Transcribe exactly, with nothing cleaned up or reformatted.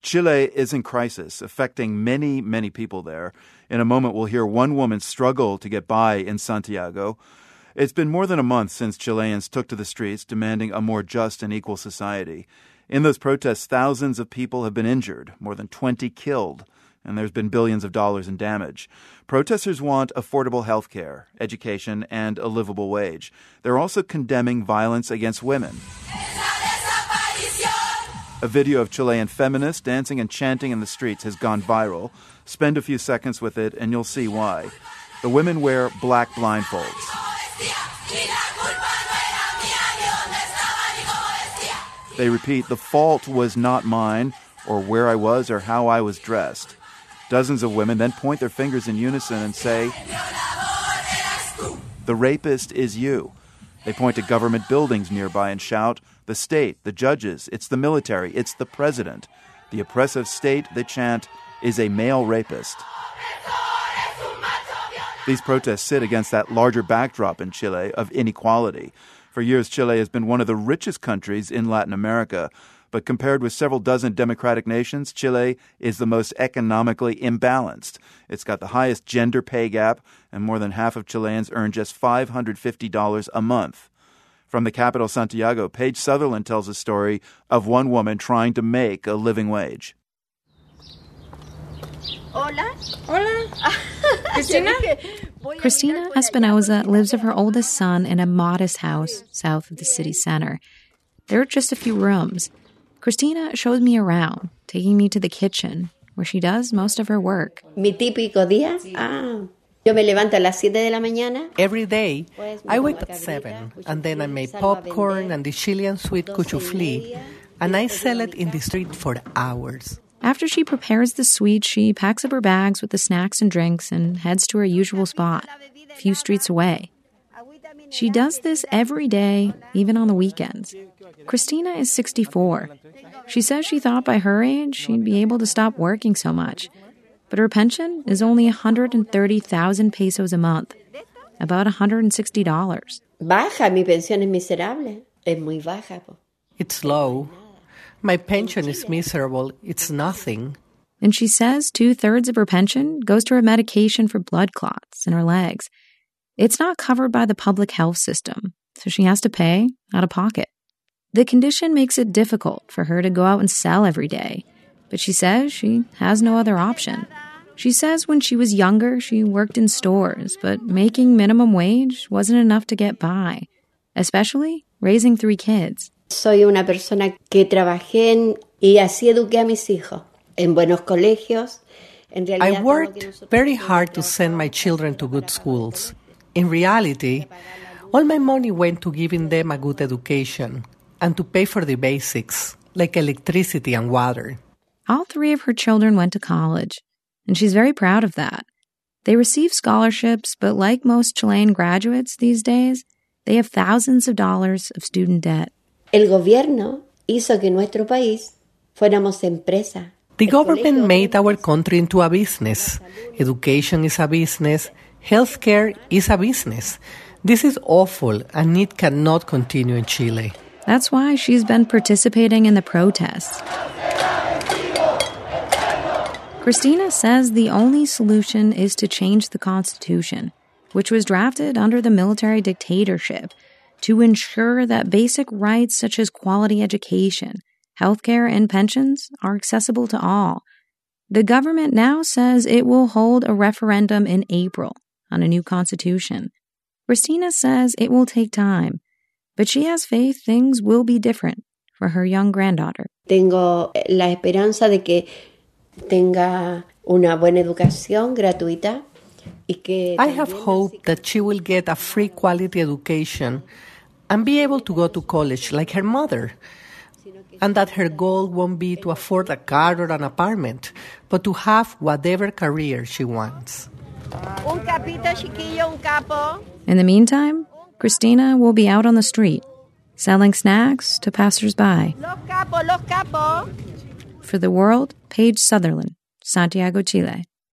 Chile is in crisis, affecting many, many people there. In a moment, we'll hear one woman struggle to get by in Santiago. It's been more than a month since Chileans took to the streets demanding a more just and equal society. In those protests, thousands of people have been injured, more than twenty killed, and there's been billions of dollars in damage. Protesters want affordable health care, education, and a livable wage. They're also condemning violence against women. A video of Chilean feminists dancing and chanting in the streets has gone viral. Spend a few seconds with it and you'll see why. The women wear black blindfolds. They repeat, "The fault was not mine, or where I was, or how I was dressed." Dozens of women then point their fingers in unison and say, "The rapist is you." They point to government buildings nearby and shout, "The state, the judges, it's the military, it's the president. The oppressive state," they chant, "is a male rapist." These protests sit against that larger backdrop in Chile of inequality. For years, Chile has been one of the richest countries in Latin America. But compared with several dozen democratic nations, Chile is the most economically imbalanced. It's got the highest gender pay gap, and more than half of Chileans earn just five hundred fifty dollars a month. From the capital, Santiago, Paige Sutherland tells a story of one woman trying to make a living wage. Hola. Hola. Cristina? Cristina Espinoza lives with her oldest son in a modest house south of the city center. There are just a few rooms. Cristina shows me around, taking me to the kitchen, where she does most of her work. Mi típico día? Ah, yo me levanto a las siete de la mañana. Every day, I wake at seven, and then I make popcorn and the Chilean sweet cuchuflí, and I sell it in the street for hours. After she prepares the sweet, she packs up her bags with the snacks and drinks and heads to her usual spot, a few streets away. She does this every day, even on the weekends. Cristina is sixty-four. She says she thought by her age she'd be able to stop working so much. But her pension is only one hundred thirty thousand pesos a month, about one hundred sixty dollars. Baja, mi pensión es miserable. Es muy baja. It's low. My pension is miserable. It's nothing. And she says two-thirds of her pension goes to her medication for blood clots in her legs. It's not covered by the public health system, so she has to pay out of pocket. The condition makes it difficult for her to go out and sell every day, but she says she has no other option. She says when she was younger, she worked in stores, but making minimum wage wasn't enough to get by, especially raising three kids. Soy una persona que trabajé en, y así eduqué a mis hijos en buenos colegios. En realidad, I worked very hard to send my children to good schools. In reality, all my money went to giving them a good education and to pay for the basics, like electricity and water. All three of her children went to college, and she's very proud of that. They receive scholarships, but like most Chilean graduates these days, they have thousands of dollars of student debt. El gobierno hizo que nuestro país fuéramos empresa. The government made our country into a business. Education is a business. Healthcare is a business. This is awful, and it cannot continue in Chile. That's why she's been participating in the protests. Cristina says the only solution is to change the Constitution, which was drafted under the military dictatorship, to ensure that basic rights such as quality education, healthcare, and pensions are accessible to all. The government now says it will hold a referendum in April on a new constitution. Cristina says it will take time, but she has faith things will be different for her young granddaughter. Tengo la esperanza de que tenga una buena educación gratuita. I have hope that she will get a free quality education and be able to go to college like her mother, and that her goal won't be to afford a car or an apartment, but to have whatever career she wants. Un capito, chiquillo, un capo. In the meantime, Cristina will be out on the street, selling snacks to passersby. Los capos, los capos. For The World, Paige Sutherland, Santiago, Chile.